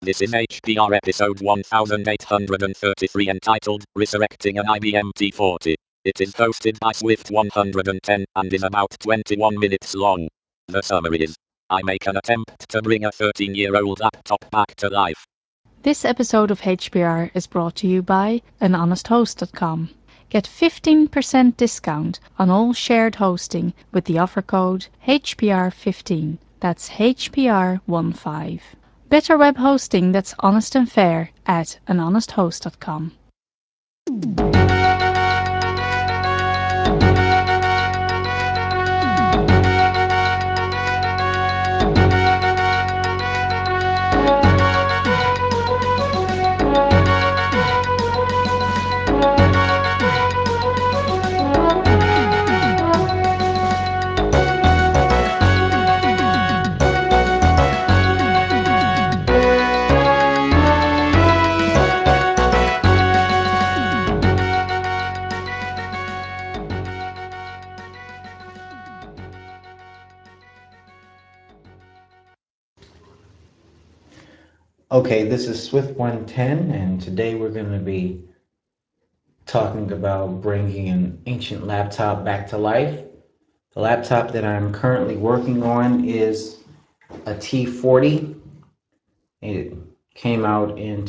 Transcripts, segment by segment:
This is HPR episode 1833 entitled Resurrecting an IBM T40. It is hosted by Swift110 and is about 21 minutes long. The summary is, I make an attempt to bring a 13-year-old laptop back to life. This episode of HPR is brought to you by anhonesthost.com. Get 15% discount on all shared hosting with the offer code HPR15. That's HPR15. Better web hosting that's honest and fair at anhonesthost.com. Okay, this is Swift110, and today we're going to be talking about bringing an ancient laptop back to life. The laptop that I'm currently working on is a T40. It came out in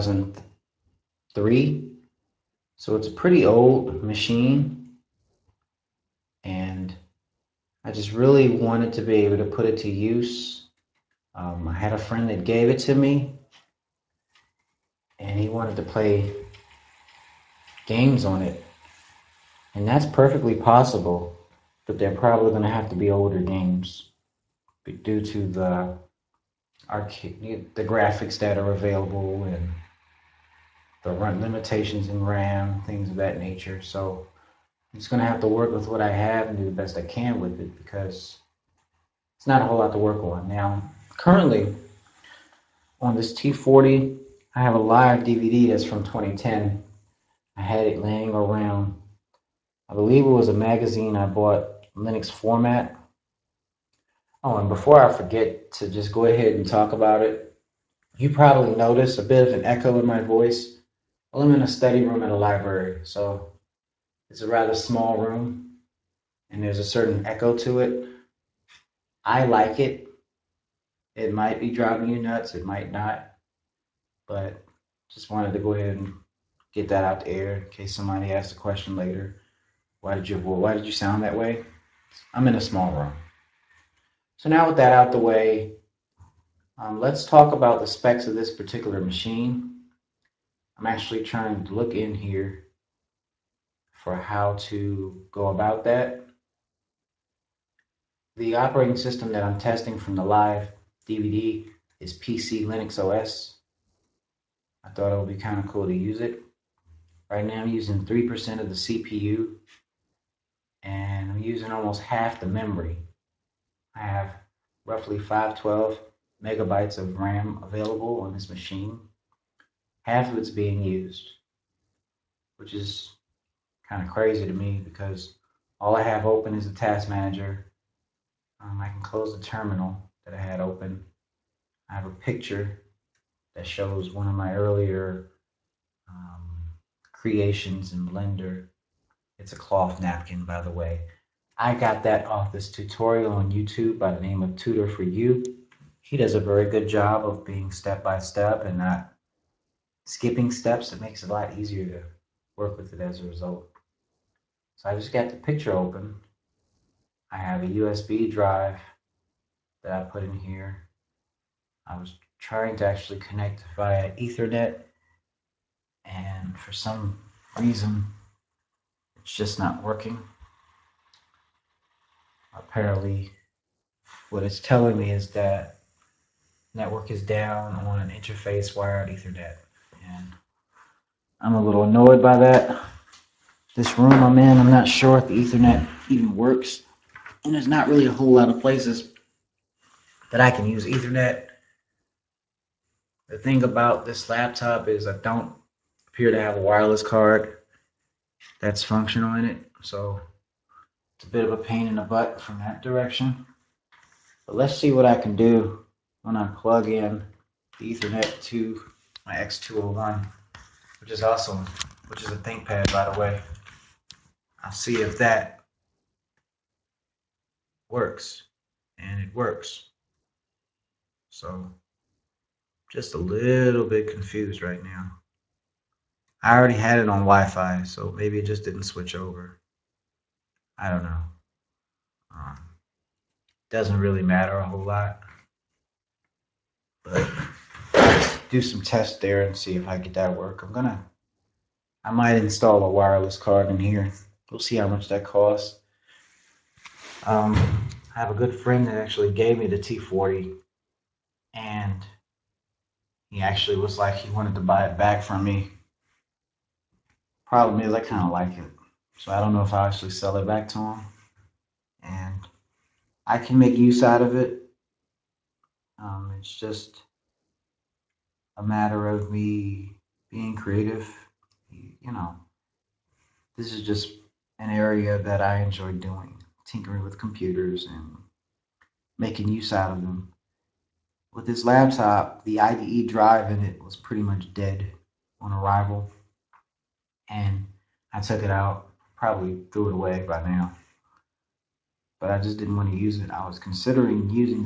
2003, so it's a pretty old machine, and I just really wanted to be able to put it to use. I had a friend that gave it to me, and he wanted to play games on it. And that's perfectly possible, but they're probably going to have to be older games due to the graphics that are available and the run limitations in RAM, things of that nature. So I'm just going to have to work with what I have and do the best I can with it because it's not a whole lot to work on. Now, currently on this T40, I have a live DVD that's from 2010. I had it laying around. I believe it was a magazine I bought, Linux Format. Oh, and before I forget to just go ahead and talk about it, you probably notice a bit of an echo in my voice. Well, I'm in a study room at a library, so it's a rather small room, and there's a certain echo to it. I like it. It might be driving you nuts, it might not, but just wanted to go ahead and get that out the air in case somebody asks a question later. Why did you sound that way? I'm in a small room. So now with that out the way, let's talk about the specs of this particular machine. I'm actually trying to look in here for how to go about that. The operating system that I'm testing from the live DVD is PC Linux OS. I thought it would be kind of cool to use it. Right now I'm using 3% of the CPU and I'm using almost half the memory. I have roughly 512 megabytes of RAM available on this machine. Half of it's being used, which is kind of crazy to me because all I have open is the task manager. I can close the terminal that I had open. I have a picture that shows one of my earlier creations in Blender. It's a cloth napkin, by the way. I got that off this tutorial on YouTube by the name of Tutor for You. He does a very good job of being step by step and not skipping steps. It makes it a lot easier to work with it as a result. So I just got the picture open. I have a USB drive that I put in here. I was trying to actually connect via Ethernet, and for some reason, it's just not working. Apparently, what it's telling me is that network is down on an interface wired Ethernet, and I'm a little annoyed by that. This room I'm in, I'm not sure if the Ethernet even works, and there's not really a whole lot of places that I can use Ethernet. The thing about this laptop is I don't appear to have a wireless card that's functional in it, so it's a bit of a pain in the butt from that direction. But let's see what I can do when I plug in the Ethernet to my X201, which is a ThinkPad, by the way. I'll see if that works, and it works. So just a little bit confused right now. I already had it on Wi-Fi, so maybe it just didn't switch over. I don't know. Um, doesn't really matter a whole lot, but let's do some tests there and see if I get that work. I might install a wireless card in here. We'll see how much that costs. I have a good friend that actually gave me the T40, and he actually was like he wanted to buy it back from me. Problem is, I kind of like it, so I don't know if I'll actually sell it back to him. And I can make use out of it. It's just a matter of me being creative. You know, this is just an area that I enjoy doing, tinkering with computers and making use out of them. With this laptop, the IDE drive in it was pretty much dead on arrival, and I took it out, probably threw it away by now, but I just didn't want to use it. I was considering using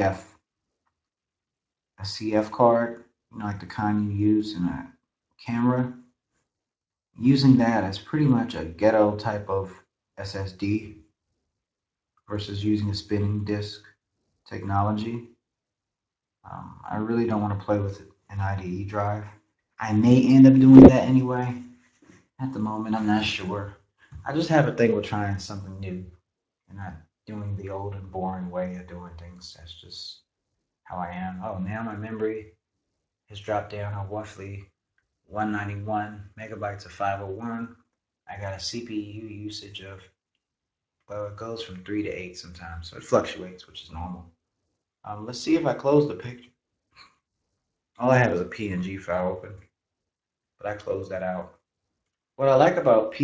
a CF card, like the kind you use in a camera. Using that as pretty much a ghetto type of SSD versus using a spinning disk technology. I really don't want to play with an IDE drive. I may end up doing that anyway. At the moment, I'm not sure. I just have a thing with trying something new and not doing the old and boring way of doing things. That's just how I am. Oh, now my memory has dropped down to roughly 191 megabytes of 501. I got a CPU usage of, well, it goes from 3 to 8 sometimes, so it fluctuates, which is normal. Let's see if I close the picture. All I have is a PNG file open, but I closed that out. What I like about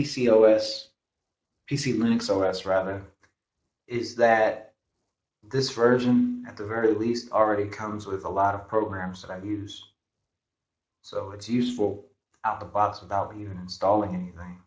PC Linux OS rather, is that this version, at the very least, already comes with a lot of programs that I use. So it's useful out the box without even installing anything.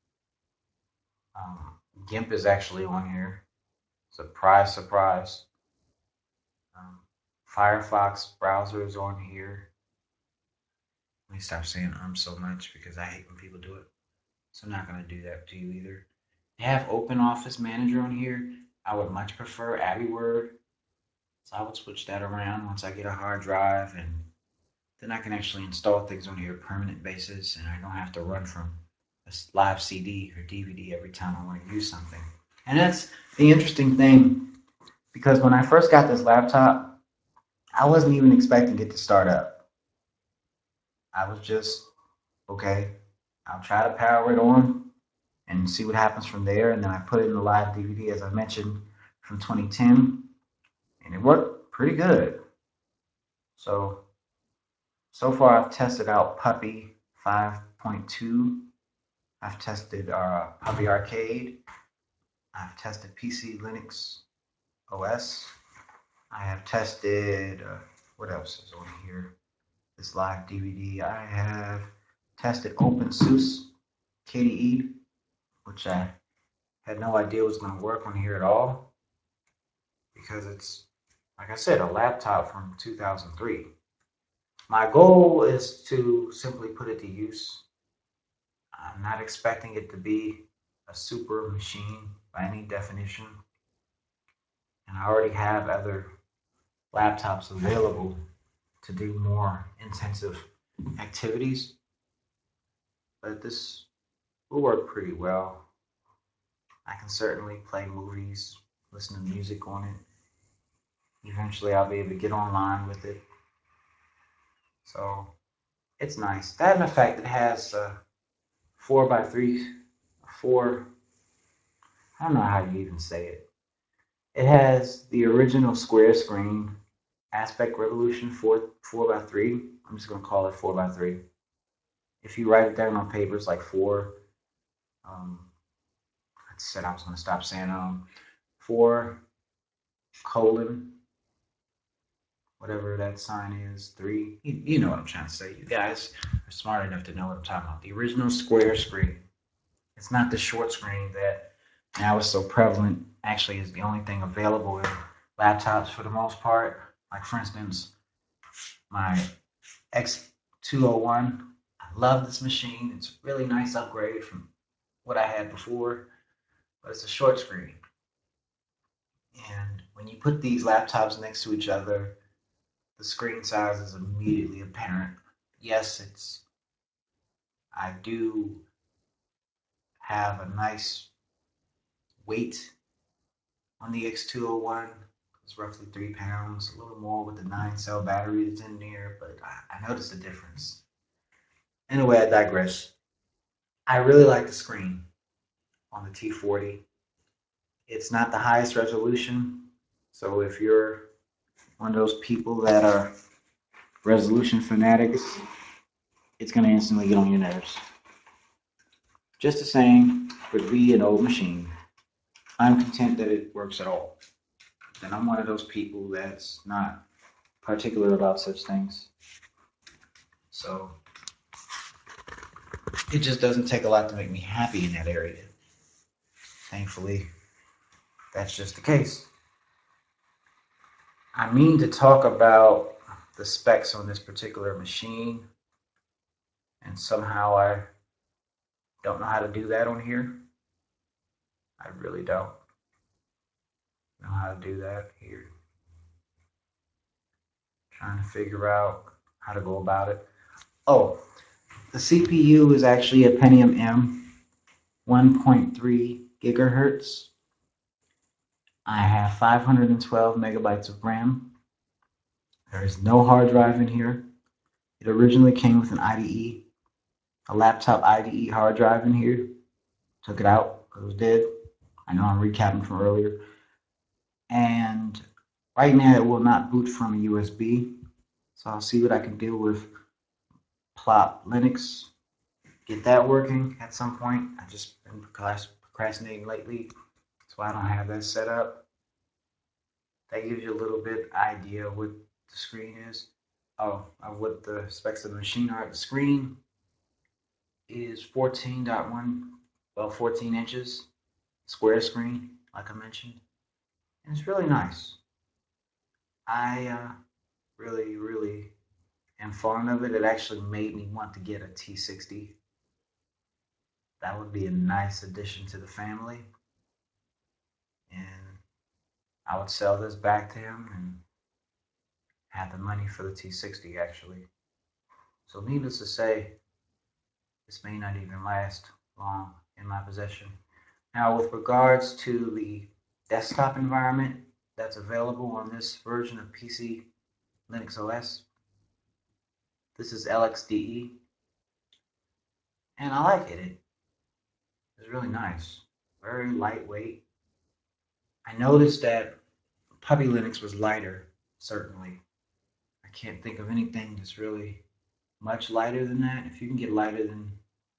GIMP is actually on here. Surprise, surprise. Um, Firefox browser is on here. Let me stop saying so much because I hate when people do it. So I'm not going to do that to you either. They have Open Office Manager on here. I would much prefer AbiWord. So I would switch that around once I get a hard drive, and then I can actually install things on here on a permanent basis, and I don't have to run from a live CD or DVD every time I want to use something. And that's the interesting thing, because when I first got this laptop, I wasn't even expecting it to start up. I was just, okay, I'll try to power it on and see what happens from there. And then I put it in the live DVD, as I mentioned, from 2010, and it worked pretty good. So far I've tested out Puppy 5.2. I've tested Puppy Arcade. I've tested PC Linux OS. I have tested, what else is on here? This live DVD. I have tested OpenSUSE KDE, which I had no idea was going to work on here at all, because it's, like I said, a laptop from 2003. My goal is to simply put it to use. I'm not expecting it to be a super machine by any definition. And I already have other laptops available to do more intensive activities. But this will work pretty well. I can certainly play movies, listen to music on it. Eventually, I'll be able to get online with it. So it's nice. That and the fact it has 4x3, 4, I don't know how you even say it. It has the original square screen aspect resolution 4x3. I'm just going to call it 4x3. If you write it down on paper, it's like 4. I said I was going to stop saying 4 colon whatever that sign is, 3. You know what I'm trying to say. You guys are smart enough to know what I'm talking about. The original square screen. It's not the short screen that now is so prevalent. Actually, is the only thing available in laptops for the most part. Like for instance, my X201. I love this machine. It's a really nice upgrade from what I had before, but it's a short screen. And when you put these laptops next to each other, the screen size is immediately apparent. Yes, I do have a nice weight on the X201. It's roughly 3 pounds, a little more with the 9 cell battery that's in there, but I noticed a difference. Anyway, I digress. I really like the screen on the T40. It's not the highest resolution, so if you're one of those people that are resolution fanatics, it's going to instantly get on your nerves. Just the same would be an old machine. I'm content that it works at all. And I'm one of those people that's not particular about such things. So it just doesn't take a lot to make me happy in that area. Thankfully, that's just the case. I mean to talk about the specs on this particular machine, and somehow I don't know how to do that on here. I really don't know how to do that here. Trying to figure out how to go about it. Oh, the CPU is actually a Pentium M, 1.3 gigahertz. I have 512 megabytes of RAM. There is no hard drive in here. It originally came with an IDE, a laptop IDE hard drive in here. Took it out because it was dead. I know I'm recapping from earlier. And right now it will not boot from a USB. So I'll see what I can do with Plop Linux. Get that working at some point. I've just been procrastinating lately. That's why I don't have that set up. That gives you a little bit idea what the screen is. Oh, what the specs of the machine are. The screen is 14.1, well, 14 inches, square screen, like I mentioned. And it's really nice. I really am fond of it. It actually made me want to get a T60. That would be a nice addition to the family. And I would sell this back to him and have the money for the T60 actually. So needless to say, this may not even last long in my possession. Now, with regards to the desktop environment that's available on this version of PC Linux OS, this is LXDE, and I like it. It's really nice, very lightweight. I noticed that Puppy Linux was lighter, certainly. I can't think of anything that's really much lighter than that. If you can get lighter than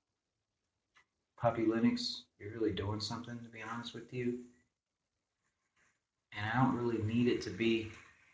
Puppy Linux, you're really doing something, to be honest with you. And I don't really need it to be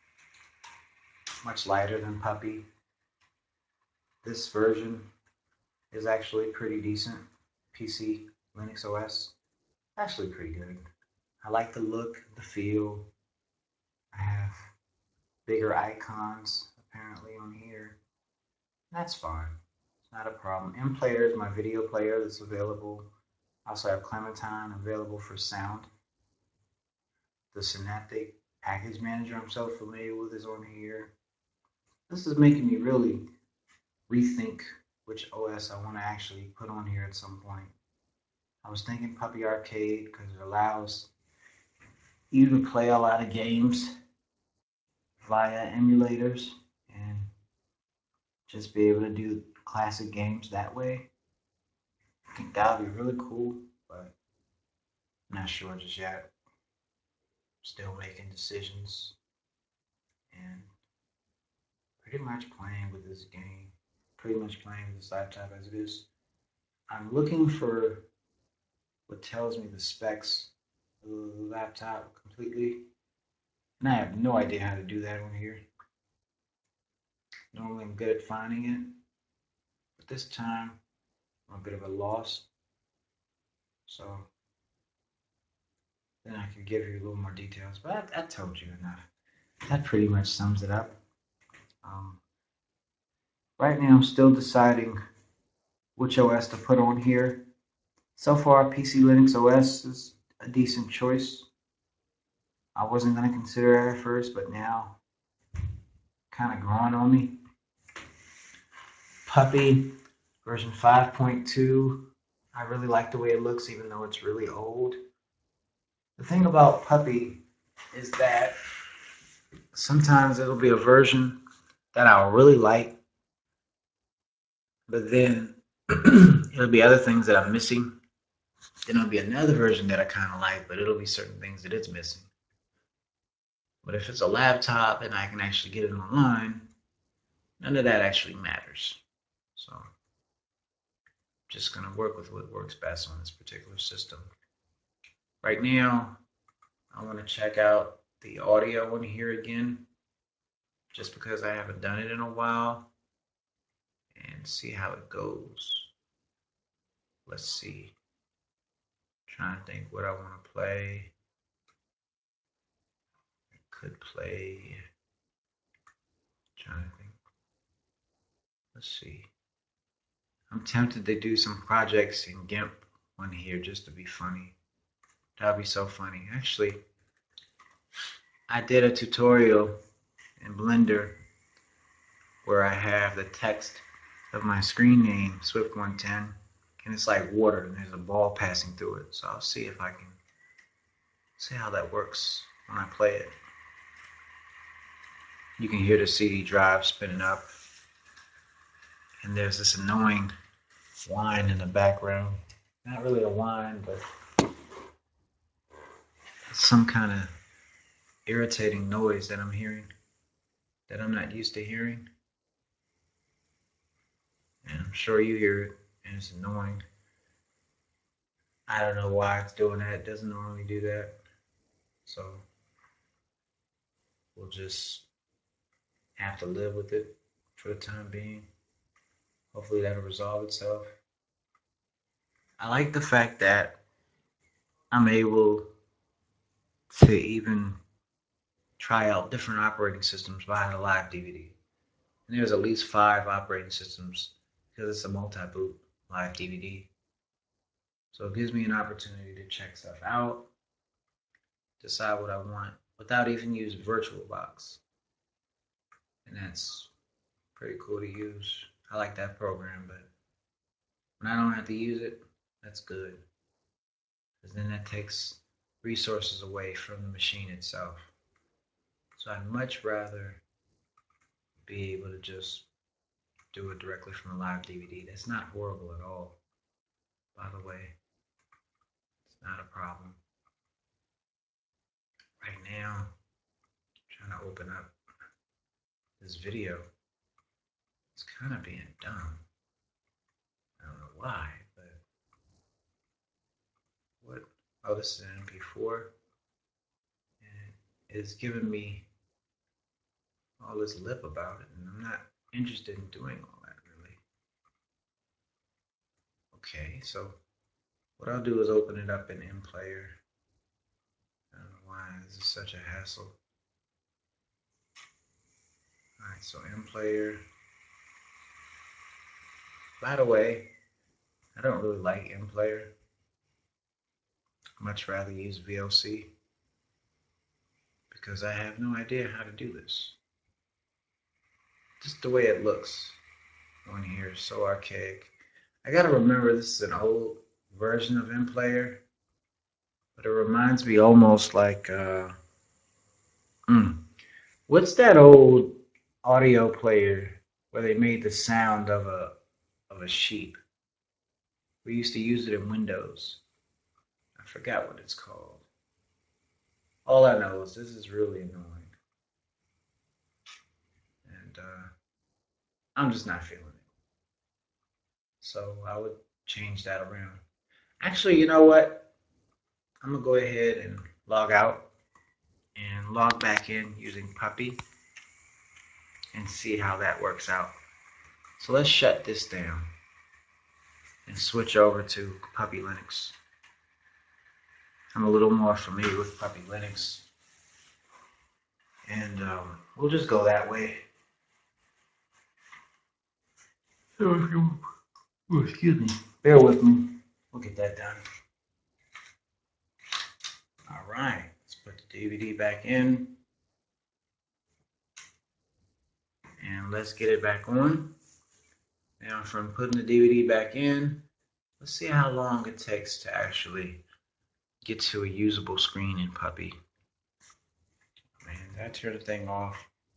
much lighter than Puppy. This version is actually pretty decent. PC Linux OS, actually pretty good. I like the look, the feel. I have bigger icons apparently on here. That's fine. It's not a problem. MPlayer is my video player that's available. I also have Clementine available for sound. The Synaptic package manager I'm so familiar with is on here. This is making me really rethink which OS I want to actually put on here at some point. I was thinking Puppy Arcade because it allows you to play a lot of games via emulators and just be able to do classic games that way. I think that would be really cool, but I'm not sure just yet. Still making decisions and pretty much playing with this game, pretty much playing with this laptop as it is. I'm looking for what tells me the specs of the laptop completely, and I have no idea how to do that on here. Normally I'm good at finding it, but this time I'm a bit of a loss. So then I can give you a little more details. But I told you enough. That pretty much sums it up. Um, right now I'm still deciding which OS to put on here. So far, PC Linux OS is a decent choice. I wasn't going to consider it at first, but now kind of growing on me. Puppy version 5.2. I really like the way it looks, even though it's really old. The thing about Puppy is that sometimes it'll be a version that I'll really like, but then it'll be other things that I'm missing. Then it'll be another version that I kind of like, but it'll be certain things that it's missing. But if it's a laptop and I can actually get it online, none of that actually matters. So I'm just going to work with what works best on this particular system. Right now, I want to check out the audio on here again, just because I haven't done it in a while, and see how it goes. Let's see. Trying to think what I want to play. I could play. Trying to think. Let's see. I'm tempted to do some projects in GIMP on here just to be funny. That'd be so funny. Actually, I did a tutorial in Blender where I have the text of my screen name, Swift110, and it's like water and there's a ball passing through it. So I'll see if I can see how that works when I play it. You can hear the CD drive spinning up, and there's this annoying whine in the background. Not really a whine, but it's some kind of irritating noise that I'm hearing that I'm not used to hearing. And I'm sure you hear it, and it's annoying. I don't know why it's doing that. It doesn't normally do that. So we'll just have to live with it for the time being. Hopefully that'll resolve itself. I like the fact that I'm able to even try out different operating systems via the live DVD. And there's at least 5 operating systems because it's a multi-boot live DVD. So it gives me an opportunity to check stuff out, decide what I want without even using VirtualBox. And that's pretty cool to use. I like that program, but when I don't have to use it, that's good. Because then that takes resources away from the machine itself. So I'd much rather be able to just do it directly from a live DVD. That's not horrible at all, by the way. It's not a problem. Right now, I'm trying to open up this video. It's kind of being dumb. I don't know why, but what? Oh, this is an MP4. And it's giving me all this lip about it, and I'm not interested in doing all that, really. Okay, so what I'll do is open it up in MPlayer. I don't know why this is such a hassle. Alright, so MPlayer. By the way, I don't really like MPlayer. I'd much rather use VLC because I have no idea how to do this. Just the way it looks on here is so archaic. I gotta remember this is an old version of MPlayer, but it reminds me almost like what's that old audio player where they made the sound of a sheep? We used to use it in Windows. I forgot what it's called. All I know is this is really annoying, and I'm just not feeling it. So I would change that around. Actually, you know what? I'm gonna go ahead and log out and log back in using Puppy, and see how that works out. So let's shut this down and switch over to Puppy Linux. I'm a little more familiar with Puppy Linux, and we'll just go that way. So excuse me, bear with me. We'll get that done. All right, let's put the DVD back in, and let's get it back on. Now from putting the DVD back in, let's see how long it takes to actually get to a usable screen in Puppy. Man, did I turn the thing off?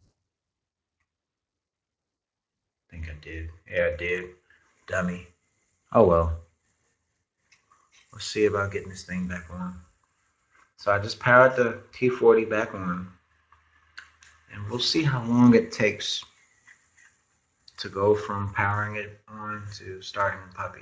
I think I did. Yeah, I did. Dummy. Oh well. Let's see about getting this thing back on. So I just powered the T40 back on, and we'll see how long it takes to go from powering it on to starting Puppy.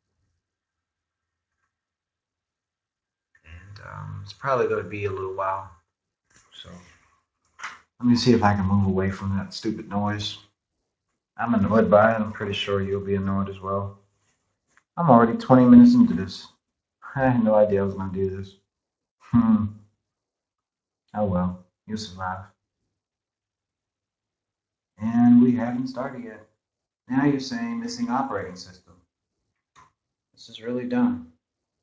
And it's probably going to be a little while. So let me see if I can move away from that stupid noise. I'm annoyed by it. I'm pretty sure you'll be annoyed as well. I'm already 20 minutes into this. I had no idea I was going to do this. Oh well, you'll survive. And we haven't started yet. Now you're saying missing operating system. This is really dumb.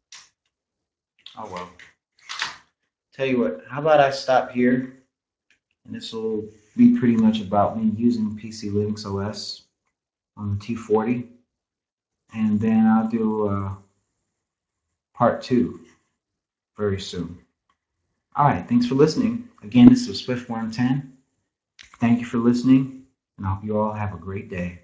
Oh well. Tell you what, how about I stop here? And this will be pretty much about me using PC Linux OS on the T40. And then I'll do part 2 very soon. Alright, thanks for listening. Again, this was Swiftworm10. Thank you for listening, and I hope you all have a great day.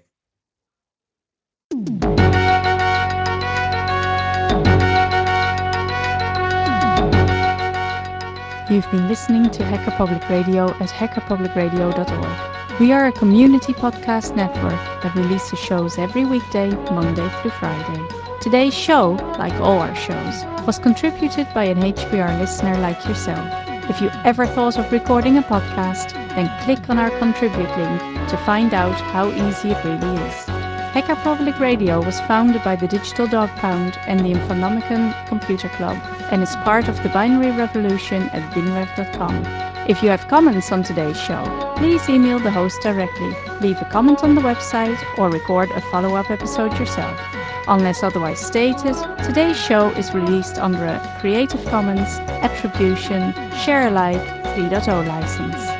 You've been listening to Hacker Public Radio at hackerpublicradio.org. We are a community podcast network that releases shows every weekday, Monday through Friday. Today's show, like all our shows, was contributed by an HPR listener like yourself. If you ever thought of recording a podcast, then click on our contribute link to find out how easy it really is. Hacker Public Radio was founded by the Digital Dog Pound and the Infonomicon Computer Club and is part of the binary revolution at binrev.com. If you have comments on today's show, please email the host directly, leave a comment on the website, or record a follow-up episode yourself. Unless otherwise stated, today's show is released under a Creative Commons Attribution Share Alike 3.0 license.